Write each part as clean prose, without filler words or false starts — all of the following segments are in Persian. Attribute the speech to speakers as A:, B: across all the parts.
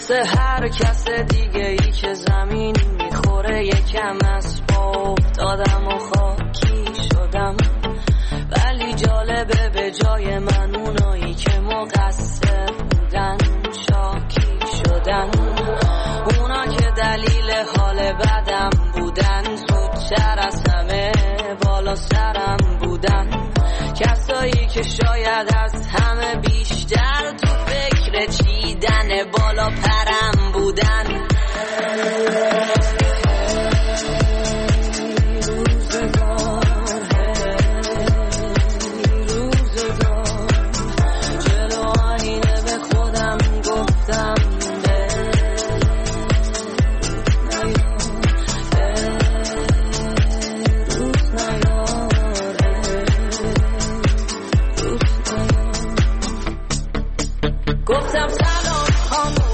A: مثل هر کس دیگه ای که زمین میخوره یکم از پا افتادم و خاکی شدم، ولی جالبه به جای من اونایی که مقصر بودن شاکی شدن. اونا که دلیل حال بدم بودن زودتر از همه بالا سرم بودن. کسایی که شاید از همه بیشتر تو فکر چیدن بالا پرم بودن. گفتم سلام خانم،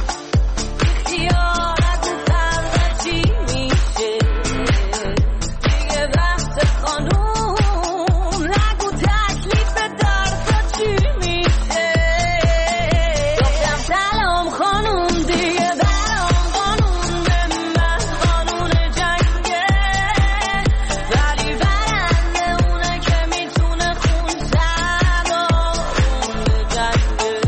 A: اختیارت فردا چی میشه؟ دیگه وقت خانم، نگو تکلیف دردا چی میشه؟ گفتم سلام خانم، دیگه برام قانون به من قانون جنگه، ولی برنده اونه که میتونه خون سرارون جنگه.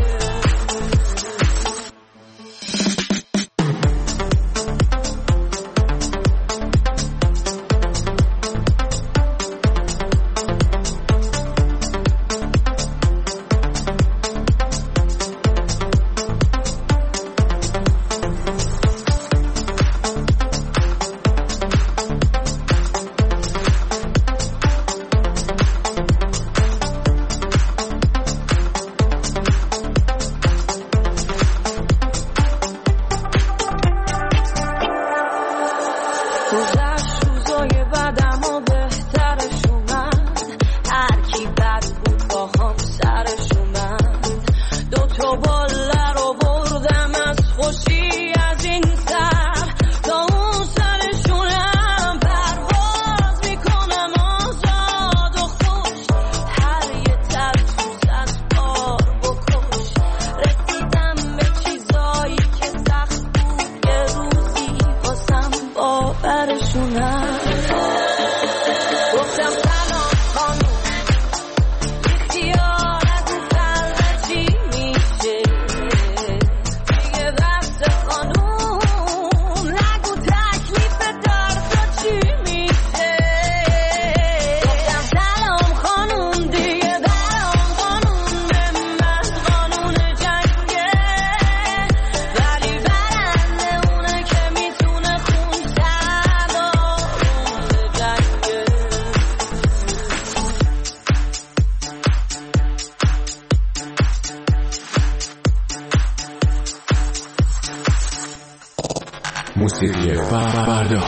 A: گذشت روزای بدم و بهترش اومد، هر کی بد بود با هم سرش اومد. دوتا باله رو بردم از خوشی از این سر تا اون سرشونم پرواز میکنم آزاد و خوش. هر یه ترسوز از بار بکش، رسیدم به چیزایی که سخت بود یه روزی واسم باورشونم. گفتم سلام خانم، اختیارت فردا چی میشه؟ دیگه وقت خانم، نگو تکلیف دردا چی میشه؟ گفتم سلام خانم، دیگه برام قانون به من قانون جنگه، ولی برنده اونه که میتونه خون سرارون جنگه.
B: موسیقی فردا.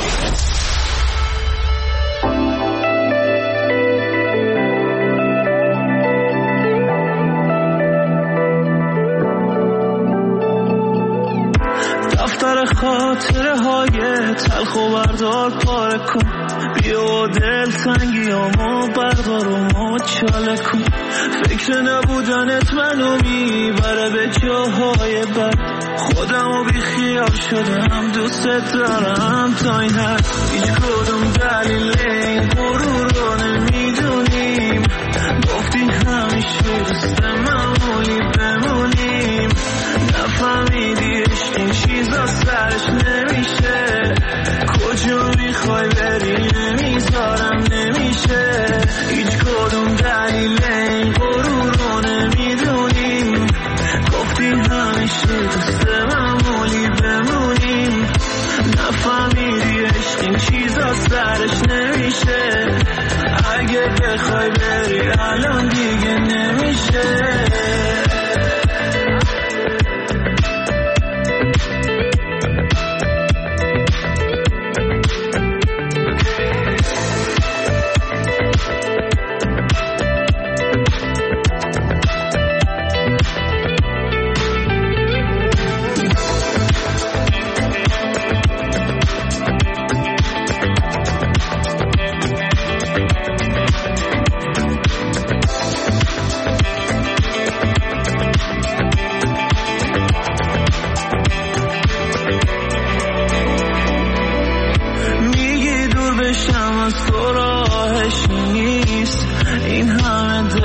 C: دفتر خاطره های تلخ و بردار پاره کن، بیا و دل تنگیامو بردار و مچاله کن. فکر نبودنت منو میبره به جاهای بد، خودم و بی خیال شدم دوست دارم تا این حد. هیچ کدوم دلیل این غرور رو نمیدونیم، گفتی همیشه دوست معمولی بمونیم. نفهمیدی عشق این چیزا سرش نمیشه، کجا میخوای بری نمیذارم نمیشه. هیچ کدوم دلیل این غرور رو نمیدونیم، گفتی همیشه دوست معمولی بمونیم. نفهمیدی عشق این چیزا سرش نمیشه، اگه بخوای بری الان دیگه نمیشه.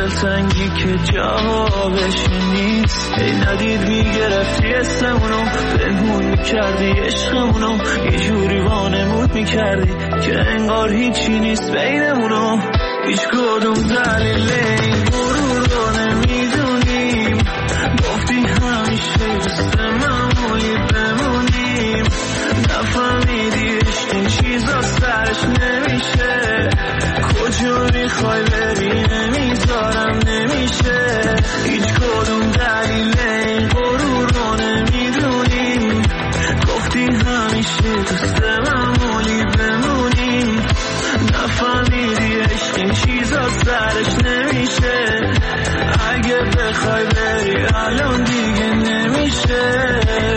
C: دلتنگی که جوابش نیست. ای ندید میگرفتی اسمونو، پنهون میکردی عشقمونو، یه جوری وانمود میکردی که انگار هیچی نیست بینمونو. هیچ کدوم دلیل این غرور رو نمیدونیم، گفتی همیشه دوست معمولی بمونیم. نفهمیدی عشق این چیزا سرش نمیشه، کجا میخوای بری نمیذارم نمیشه. هیچ کدوم دلیل این غرور رو نمیدونیم، گفتی همیشه دوست معمولی بمونیم. نفهمیدی عشق این چیزا سرش نمیشه، اگه بخوای بری الان دیگه نمیشه.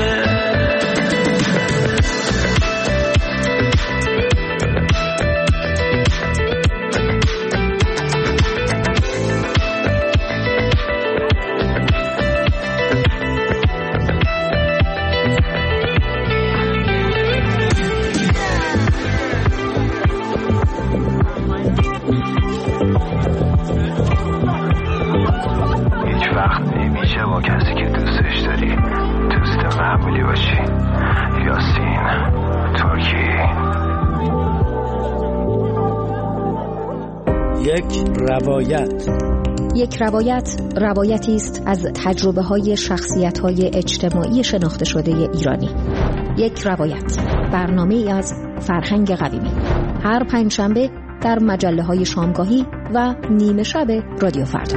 D: کسی که دوستش داری دوست معمولی باشی. یاسین ترکی.
E: یک روایت روایتی است از تجربه‌های شخصیت‌های اجتماعی شناخته شده ایرانی. یک روایت، برنامه‌ای از فرهنگ قویمی، هر پنجشنبه در مجله‌های شامگاهی و نیمه شب رادیو فردا.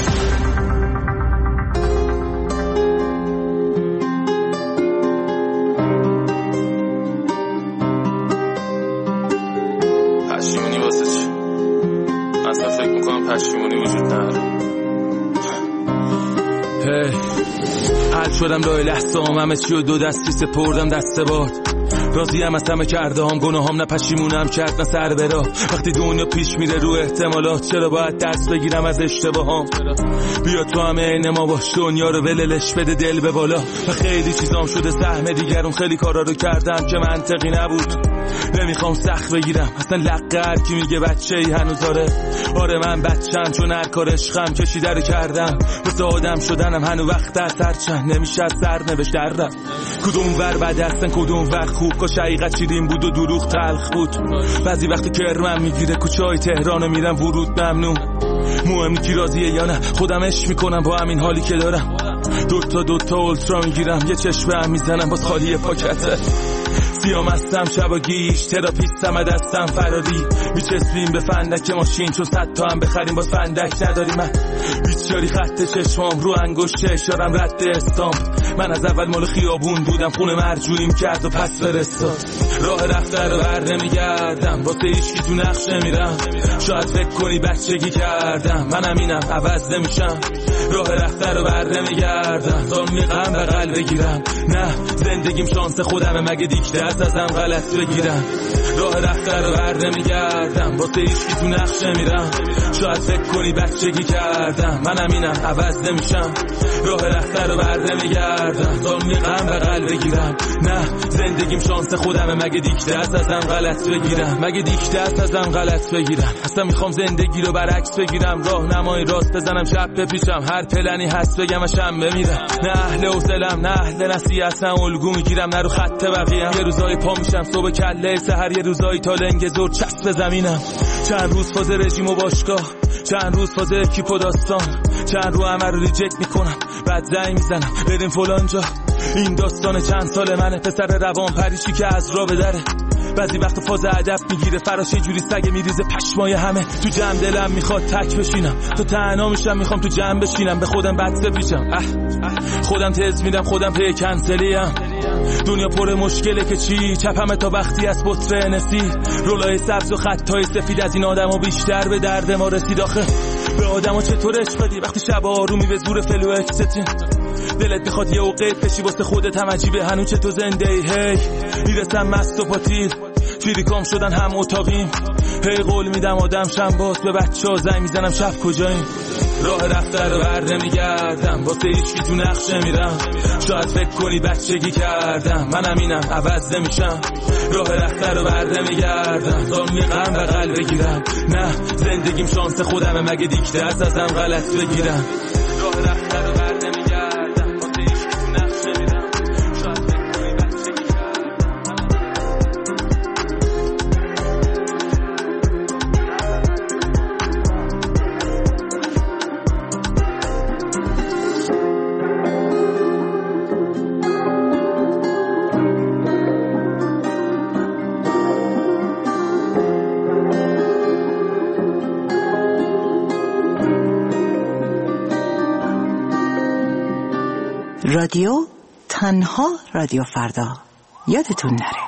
F: شدم راه لحظه همه چی و دو دستی سپردم دست باد. راضیم از همه کرده هم، گناهام نه پشیمونم کرد نه سر برا. وقتی دنیا پیش میره رو احتمالات، چرا باید درس بگیرم از اشتباهام؟ بیا تو همه عین ما باش، دنیا رو وللش بده دل به بالا. و خیلی چیزام شده سهم دیگرون، خیلی کارا رو کردم که منطقی نبود. نمیخوام سخت بگیرم اصلا لقه هر کی میگه بچه‌ای هنوز آره من بچم، چون هر کار عشقم کشیده رو کردم. واسه آدم شدنم هنو وقت از هرچند نمیشه از سر نوشت دردم. کدوم ور بد هستن کدوم ور خوب، کاش حقیقت شیرین بود و دروغ تلخ بود. بعضی وقتی کرمم میگیره کوچه‌های تهرانو میرم ورود ممنوع. مهم کی راضیه یا نه، خودم عشق میکنم با همین حالی که دارم. دوتا اولترا میگیرم، یه چشمه هم میزنم باز خالی پاکته. سیام هستم شب و گیش، تراپیستم از دستم فراری. میچسبیم به فندک ماشین، چون 100 تا هم بخریم باز فندک نداریم. من بیچاری خط چشمام رو انگشت اشارم رد استامپ. من از اول مال خیابون بودم، خونه مرجوعیم کرد و پس فرستاد. راه رفته رو بر نمیگردم، واسه هیچکی تو نقش نمیرم. شاید فکر کنی بچگی کردم، منم اینم عوض نمیشم. راه رفته رو بر نمیگردم، تا میقم بغل بگیرم. نه زندگیم شانس خودمه، مگه دیکته ازم غلط بگیرم. راه رفته رو بر نمیگردم، واسه هیچکی تو نقش نمیرم. شاید فکر کنی بچگی کردم، منم اینم عوض نمیشم. راه رفته رو بر نمیگردم، تا میقم بغل بگیرم. نه زندگیم شانس خودمه، مگه دیکته ازم غلط بگیرم. ازم غلط بگیرم. اصلا میخوام زندگی رو برعکس بگیرم، راهنمای راست بزنم شب بپیشم. هر پلنی هست بگم شم بمیرم. نه اهل حوصله‌ام نه اهل نصیحتم، الگو میگیرم نه رو خط بقیه‌ام. یه روزای پا میشم صبح کله سحر، یه روزایی تا لنگ زور چسب زمینم. چند روز فاز رژیم و باشگاه، چند روز فاز اکیپ و داستان، چند رو همه رو ریجکت میکنم بعد زنگ میزنم بریم فلان جا. این داستان چند سال منه، پسر روان پریشی که از راه به دره. بعضی وقت فاز ادب میگیره فراش، یه جوری سگ میریزه پشمای همه. تو جمع دلم میخواد تک بشینم، تو تنها میشم میخوام تو جمع بشینم. به خودم بد پیشم، خودم تز میدم خودم پی کنسلیم. دنیا پر مشکله که چی، چپمه تا وقتی از بطره نسی. رولای سبز و خطای سفید از این آدمو بیشتر به درد ما رسید. آخه به آدمو چطور عشق بدی وقتی شب آرومی به زور فلو اکستین. دلت میخواد یه اوقات بشی واسه خودت هم عجیبه هنوز چه تو زنده ای. هی میرسم مست و پاتیر، فیریکام شدن هم اتاقیم. هی قول میدم آدم شم باز، به بچه ها زنگ میزنم شب کجاییم. راه رفته رو بر نمیگردم، واسه هیچ کی تو نقشه میرم. شاید فکر کنی بچگی کردم، منم اینم عوض نمیشم. راه رفته رو بر نمیگردم تا میقم بغل بگیرم. نه زندگیم شانس خودمه، مگه دیکته ازم غلط بگیرم. راه رفته رو بر نمیگردم، واسه هیچ کی تو نقشه میرم. شاید فکر کنی بچگی
G: رادیو تنها رادیو فردا، یادتون نره.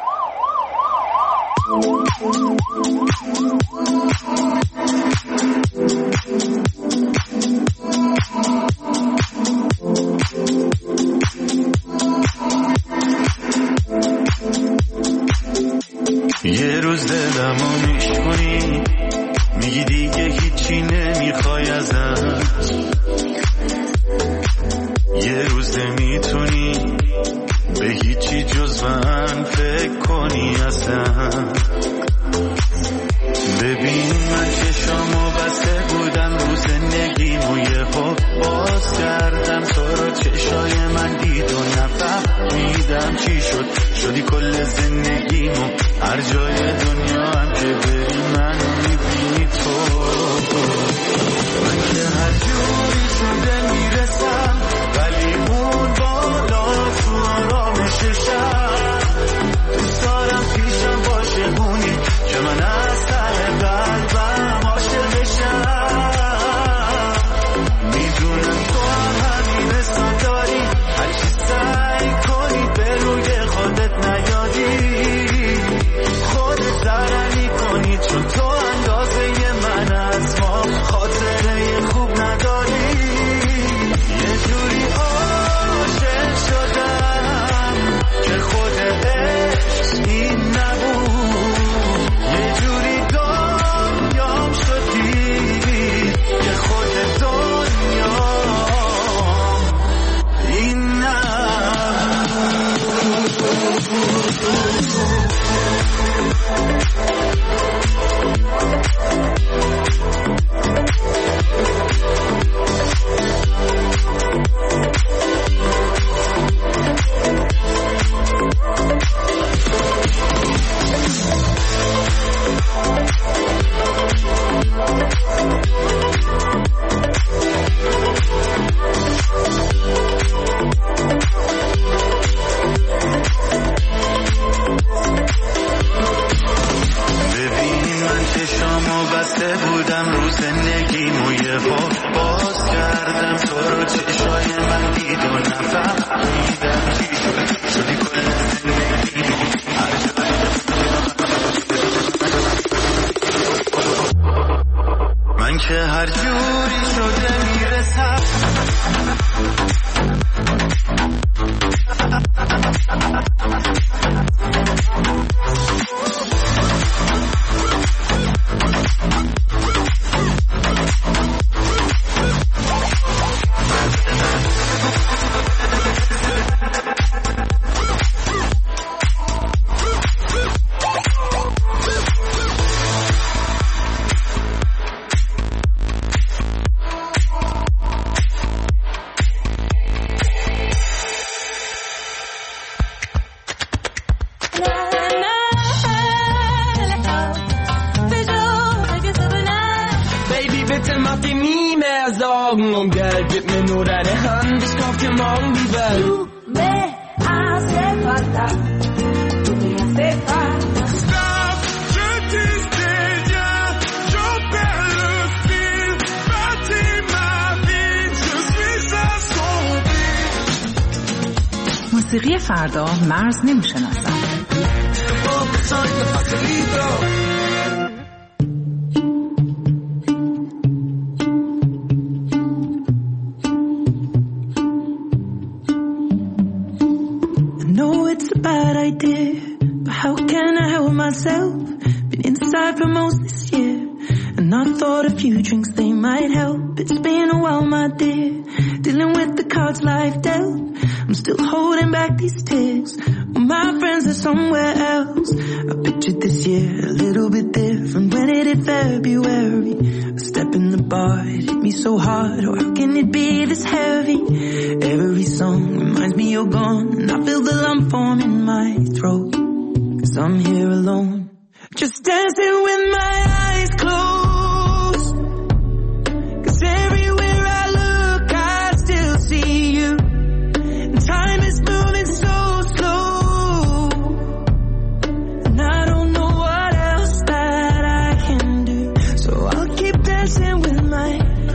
C: یه روز دلمو میشکنی، میگی دیگه هیچی نمیخوای ازم. یه روز نمیتونی به هیچی جز من فکر کنی اصلا. ببین من چشامو بسته بودم رو زندگیمو، یهو باز کردم تو رو، چشای من دید و نفهمیدم چی شد. شدی کل زندگیمو، هر جای دنیا هم که بری من میبینی تو. من که هر جوری شده میرسم، ولی اون بالا تو آرامششم. دوست دارم پیشم باشه اونی که من از ته قلبم عاشق بشم. میدونم تو هم همین حساب داری، هرچی سعی کنی به روی خودت نیادی. خودت ضرر میکنی چون تو اندازه من از ما خاطره خوب نداری. یه جوری عاشق شدم که خود عشق این نبود. یه جوری دنیام شدی که خود دنیام این نبود. ببین من چشامو بسته بودم رو زندگیمو، یهو باز کردم تو رو، چشای من دید و نفهمیدم چی شد. شدی کل زندگیمو، هر جای من که هر جوری شده میرسم.
H: Om geld, gib mir nur deine Hand, ich kauf dir morgen die Welt.
I: Du me hace falta, tu me hace falta.
C: Stop, je disais bien, j'en perds le fil. Bâtis ma vie, je suis assombri.
G: موسیقی فردا مرز نمیشناسن.
C: Bad idea, but how can I help myself? Been inside for most this year, and I thought if
J: few drinks, they might help. It's been a while, my dear, dealing with the cards life dealt. I'm still holding back these tears, well, my friends are somewhere else. I pictured this year a little bit different when it hit February. A step in the bar, it hit me so hard, or how can it be this heavy? Every song reminds me you're gone, and I feel the lump form in my throat, 'cause I'm here alone, just dancing with my eyes closed. 'Cause everywhere I look I still see you, and time is moving so slow, and I don't know what else that I can do. So I'll keep dancing with my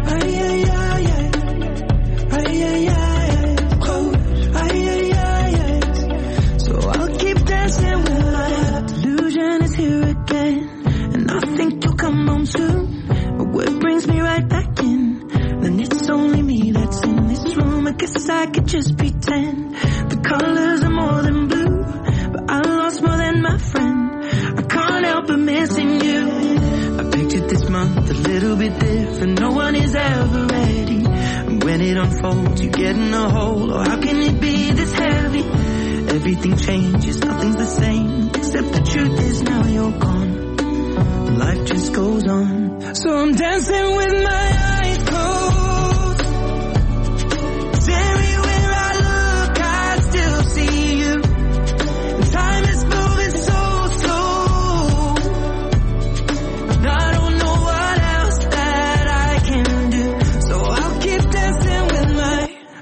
J: so I'll keep dancing with my delusion is here again, and I think you'll come home soon. But what brings me right back in, then it's only me that's in this room. I guess I could just pretend the colors are more than blue, but I lost more than my friend. I can't help but missing you. I pictured this month a little bit different, no one is ever ready, and when it unfolds you get in a hole, or how can it be this heavy? Everything changes, nothing's the same, except the truth is now you're gone. Life just goes on, so I'm dancing with my eyes closed. 'Cause everywhere I look I still see you, and time is moving so slow, and I don't know what else that I can do. So I'll keep dancing with my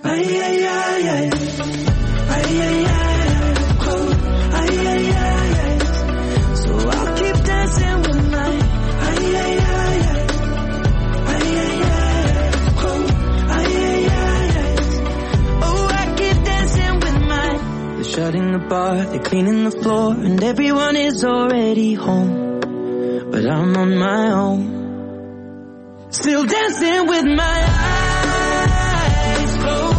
J: so I'll keep dancing with my oh, I keep dancing with my. They're shutting the bar, they're cleaning the floor, and everyone is already home, but I'm on my own, still dancing with my eyes closed.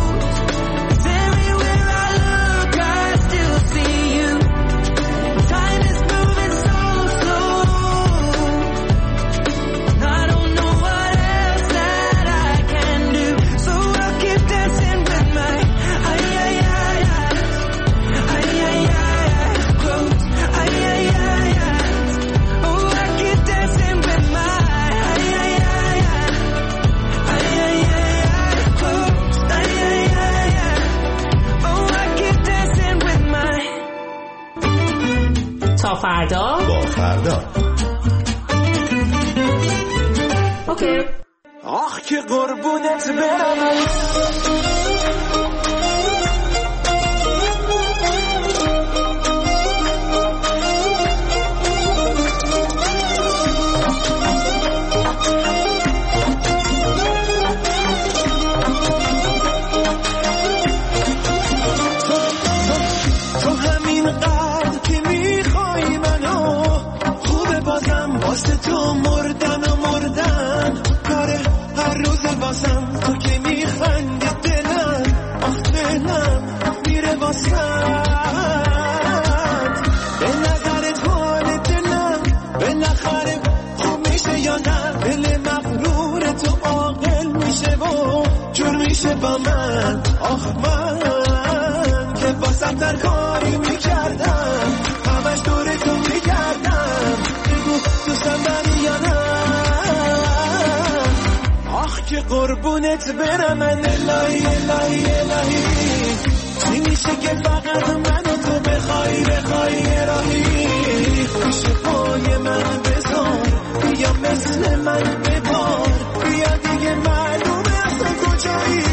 K: تا فردا
L: با فردا.
K: اوکی.
H: آخ که قربونت برم واسه تو مردن کاره هر روز واسم، تو که میخندی دلم آخ دلم میره واسم، به نظرت حال دلم بالاخره خوب میشه یا نه؟ دل مغرور تو عاقل میشه و جور میشه با من، آخ من که واسم در کاری میکردم همش دور تو میکردم، دوستم داری یا نه؟ آخ که قربونت برم من، الهی الهی الهی نمیشه که فقط من تو بخوای راهی، پیش پای من بذار بیا مثل من ببار، بیا دیگه معلومه اصلا کجایی.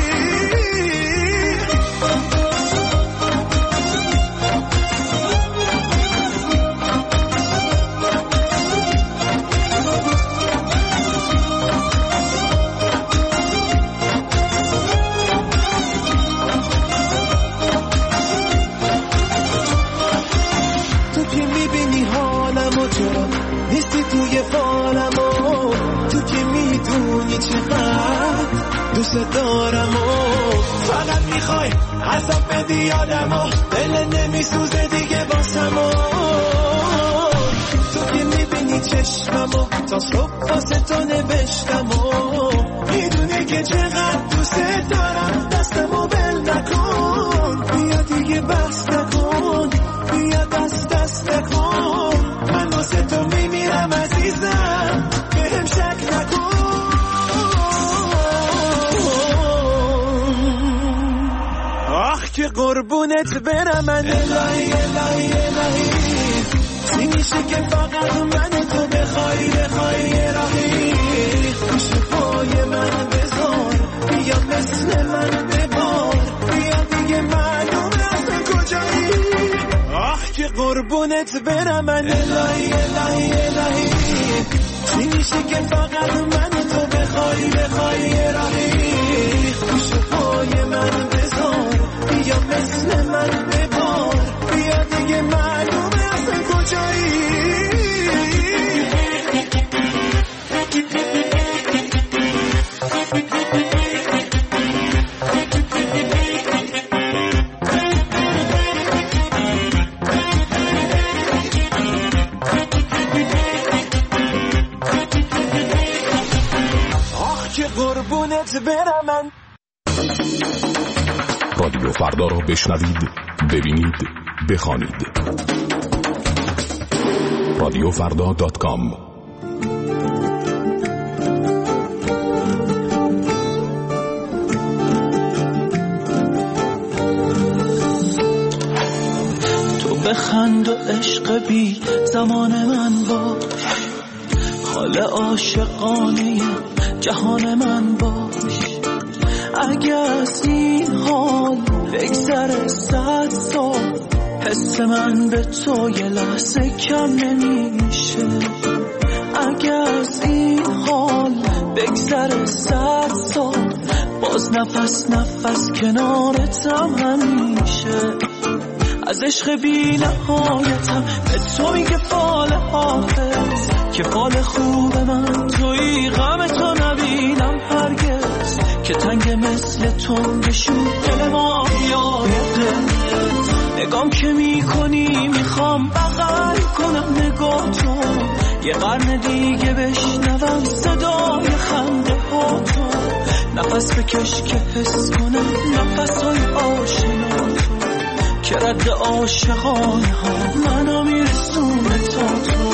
H: نیستی توی فالم و تو که میدونی چقدر دوست دارم و فقط میخوای عذاب بدی یادم و دل نمیسوزه دیگه باسم و تو که میبینی چشممو تا صبح واسه تو نوشتم و میدونی که چقدر دوست دارم دستمو بل نکن بیا دیگه بس نکن بیا دست نکن من واسه تو میمیرم عزیزم بهم شک نکن آخ که قربونت برم من الهی الهی الهی چی میشه که فقط من تو بخوای یه راهی پیش پای من بذار بیا مثل من ببار بیا دیگه معلومه اصلا کجایی آخ که قربونت برم من الهی الهی الهی چی میشه که فقط من تو بخوای یه راهی پیش پای من بذار بیا مثل من ببار بیا دیگه معلومه اصلا کجایی آخ که قربونت برم من
B: رادیو فردا را بشنوید، ببینید، بخوانید. radiofrda.com.
C: تو بخند و عشق بی زمان من باش حال عاشقانه جهان من باش اگه از این حال بگذره 100 سال حس من به تو یه لحظه کم نمیشه اگه از این حال بگذره 100 سال باز نفس کنارتم همیشه از عشق بی نهایتم به تو میگه فال حافظ که فال خوب من توی غم تو نبینم هرگز که تنگ مثل تو بشون دل ما یادت نگام که میکنی میخوام بغل کنم نگاه تو یه قرن دیگه بشنوم صدای خنده ها تو نفس بکش که حس کنم نفس های آشنا تو که رد عاشقانه ها منو میرسونه تا تو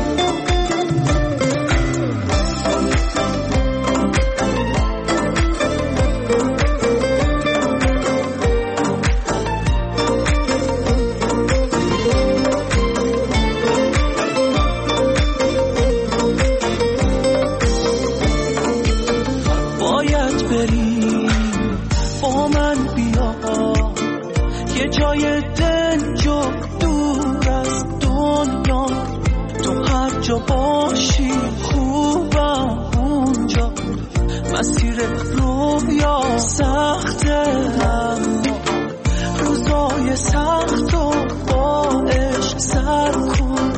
C: جای دنجو دور از دنیا تو هر جا باشی خوبم اونجا مسیر رویا سخته اما روزای سخت و با عشق سر کن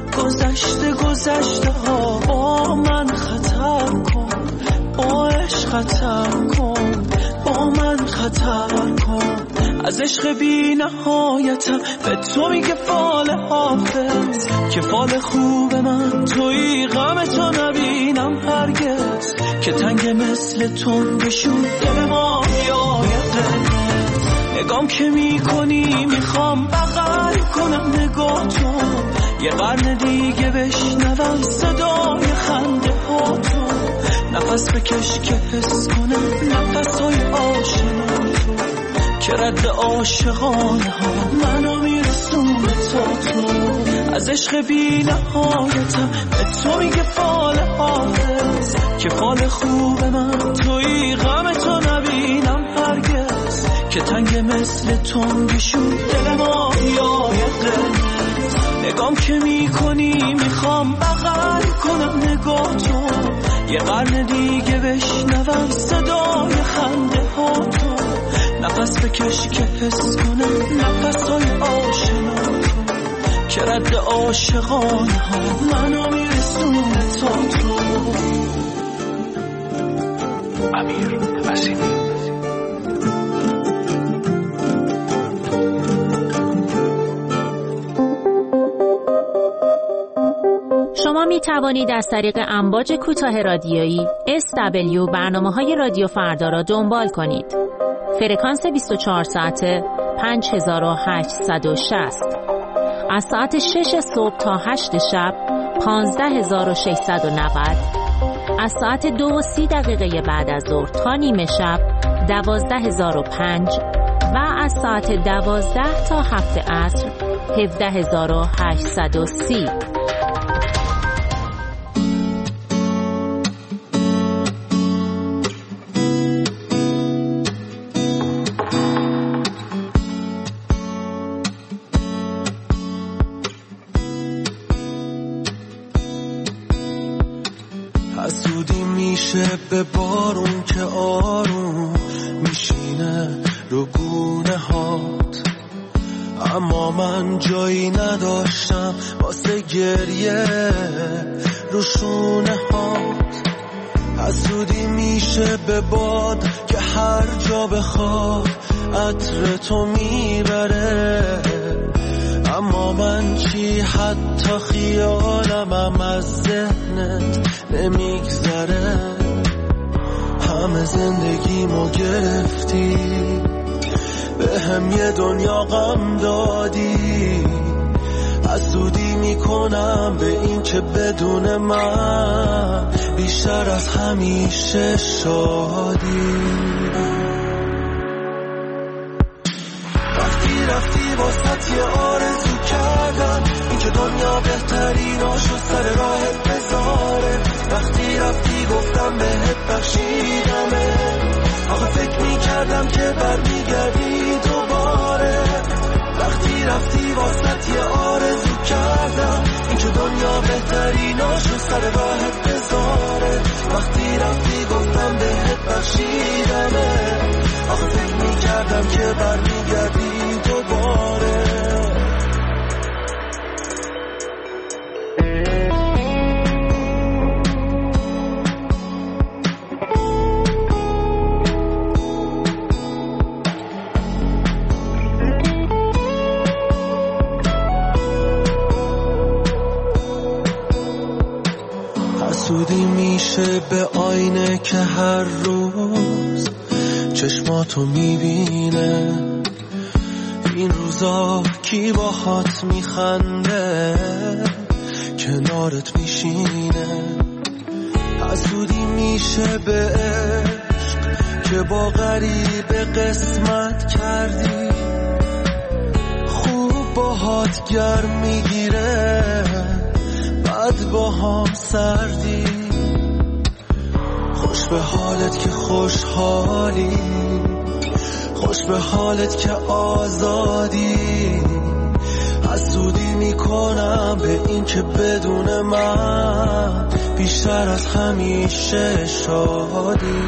C: گذشته ها با من خطر کن با عشق خطر کن با من خطر کن از عشق بی نهایتم به تو میگه فال حافظ که فال خوب من توی غم تو نبینم هرگز که تنگ مثل تو بشون دل ما یادت نگام که میکنی میخوام بغل کنم نگاه تو یه قرن دیگه بشنوم صدای خنده ها تو نفس بکش که حس کنم نفس های آشنا تو که رد عاشقانه ها منو میرسونه تا تو از عشق بی نهایتم به تو میگه فال حافظ که فال خوب من توی غم تو نبینم هرگز که تنگ مثل تو بشون دل ما یادت نگام که میکنی میخوام بغل کنم نگاه تو یه قرن دیگه بشنوم صدای خنده ها تو نفس بکش که حس کنم نفس های آشنا تو که رد عاشقانه ها منو میرسونه تا تو
D: امیر وسیمی.
L: شما می
K: توانید از طریق امواج کوتاه رادیویی SW برنامه‌های رادیو فردا را دنبال کنید. فرکانس 24 ساعته 5860. از ساعت 6 صبح تا 8 شب 15690. از ساعت 2:30 بعد از ظهر تا نیمه شب 12005 و از ساعت 12 تا 7 عصر 17830.
H: حسودی میشه به بارون که آروم میشینه رو گونه هات، اما من جایی نداشتم واسه گریه رو شونه هات. حسودی میشه به باد که هر جا بخواد عطر تو میبره، اما من چی حتی خیالمم از ذهنت نمیگذره. همه زندگیمو گرفتی، به هم یه دنیا غم دادی. حسودی میکنم به این که بدون من بیشتر از همیشه شادی. وقتی رفتی واسط یه آرزو کردم، این که دنیا بهتریناشو سر راهت بذاره. وقتی رفتی گفتم بهت بخشیدمه، آخه فکر میکردم که برمیگردی دوباره. وقتی رفتی واسط یه آرزو کردم، این که دنیا بهتریناشو سر راهت بذاره. وقتی رفتی گفتم بهت بخشیدمه، آخه فکر میکردم که برمیگردی دوباره. حسودی میشه به آینه که هر روز چشماتو میبینه. این روزا کی باهات میخنده کنارت میشینه. حسودی میشه به عشق که با غریب قسمت کردی، خوب باهات گرم میگیره بعد با هم سردی. خوش به حالت که خوشحالی، خوش به حالت که آزادی. حسودی میکنم به این که بدون من بیشتر از همیشه شادی.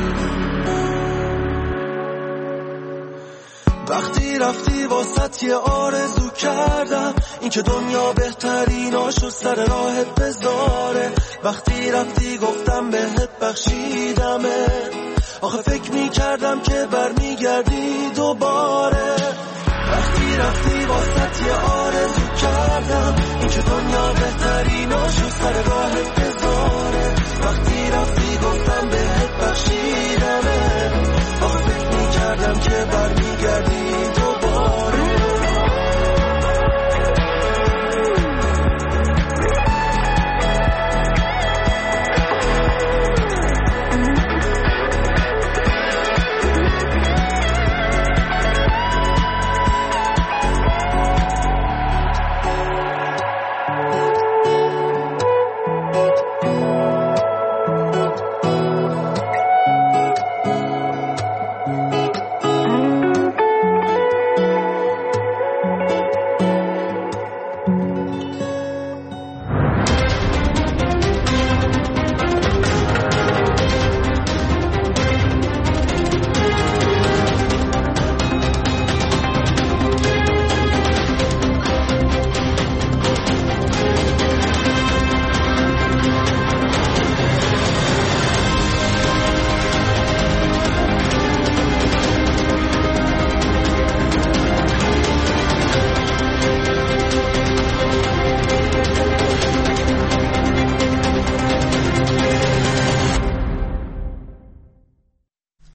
H: وقتی رفتی واسط یه آرزو کردم، این که دنیا بهتریناشو سر راهت بذاره. وقتی رفتی گفتم بهت بخشیدمه، آخه فکر میکردم که برمیگردی دوباره. وقتی رفتی واسط یه آرزو کردم، این که دنیا بهتریناشو سر راهت بذاره. وقتی رفتی گفتم بهت بخشیدمه،